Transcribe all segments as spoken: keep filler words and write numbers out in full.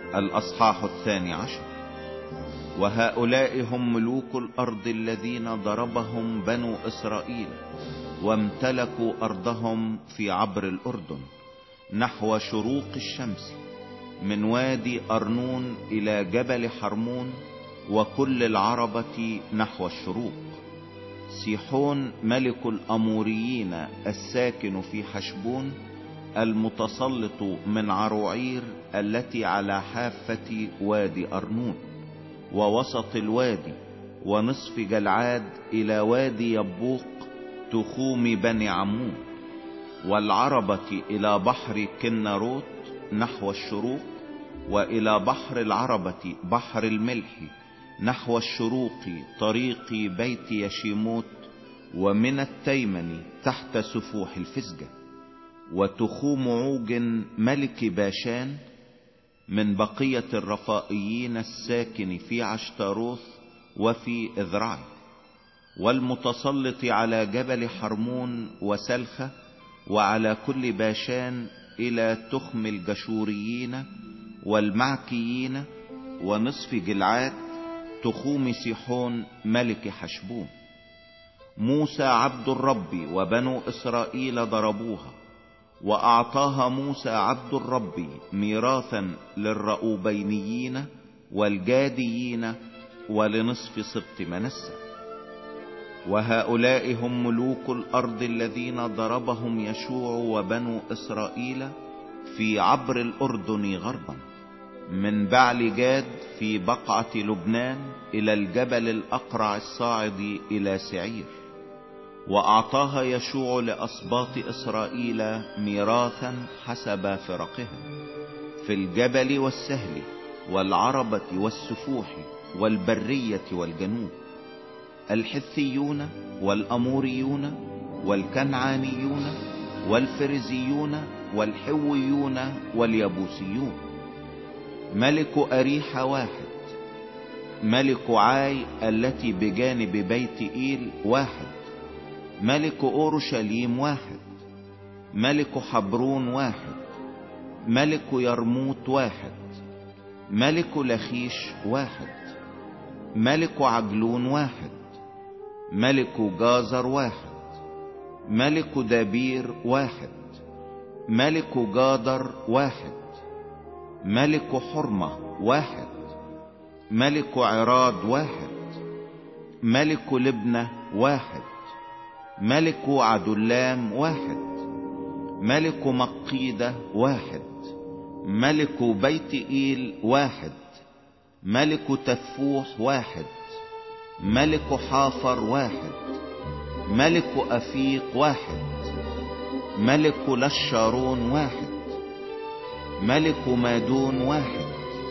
الأصحاح الثاني عشر. وهؤلاء هم ملوك الأرض الذين ضربهم بنو إسرائيل وامتلكوا أرضهم في عبر الأردن نحو شروق الشمس، من وادي أرنون إلى جبل حرمون وكل العربة نحو الشروق. سيحون ملك الأموريين الساكن في حشبون، المتسلط من عروعير التي على حافة وادي أرنون ووسط الوادي ونصف جلعاد إلى وادي يبوق تخوم بني عمون، والعربة إلى بحر كناروت نحو الشروق، وإلى بحر العربة بحر الملح نحو الشروق طريق بيت يشيموت، ومن التيمن تحت سفوح الفسجة. وتخوم عوج ملك باشان من بقية الرفائيين الساكن في عشتاروث وفي إذرعي، والمتسلط على جبل حرمون وسلخة وعلى كل باشان إلى تخم الجشوريين والمعكيين ونصف جلعاد تخوم سيحون ملك حشبون. موسى عبد الرب وبنو إسرائيل ضربوها، وأعطاها موسى عبد الرب ميراثا للرؤوبينيين والجاديين ولنصف سبط منسى. وهؤلاء هم ملوك الأرض الذين ضربهم يشوع وبنو إسرائيل في عبر الأردن غربا، من بعل جاد في بقعة لبنان إلى الجبل الأقرع الصاعد إلى سعير. وأعطاها يشوع لأسباط إسرائيل ميراثا حسب فرقهم في الجبل والسهل والعربة والسفوح والبرية والجنوب، الحثيون والأموريون والكنعانيون والفرزيون والحويون واليبوسيون. ملك أريح واحد، ملك عاي التي بجانب بيت إيل واحد، ملك أورشليم واحد، ملك حبرون واحد، ملك يرموت واحد، ملك لخيش واحد، ملك عجلون واحد، ملك جازر واحد، ملك دابير واحد، ملك جادر واحد، ملك حرمة واحد، ملك عراد واحد، ملك لبنة واحد، ملك عدلام واحد، ملك مقيدة واحد، ملك بيت إيل واحد، ملك تفوح واحد، ملك حافر واحد، ملك أفيق واحد، ملك لشارون واحد، ملك مادون واحد،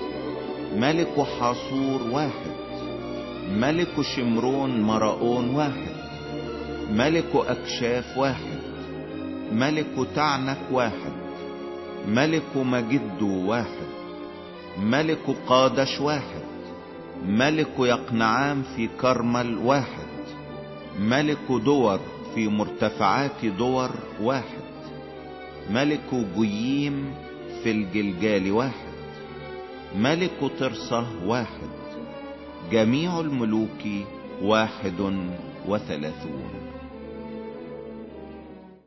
ملك حاصور واحد، ملك شمرون مرأون واحد، ملك أكشاف واحد، ملك تعنك واحد، ملك مجدو واحد، ملك قادش واحد، ملك يقنعام في كرمل واحد، ملك دور في مرتفعات دور واحد، ملك جييم في الجلجال واحد، ملك ترصة واحد. جميع الملوك واحد وثلاثون.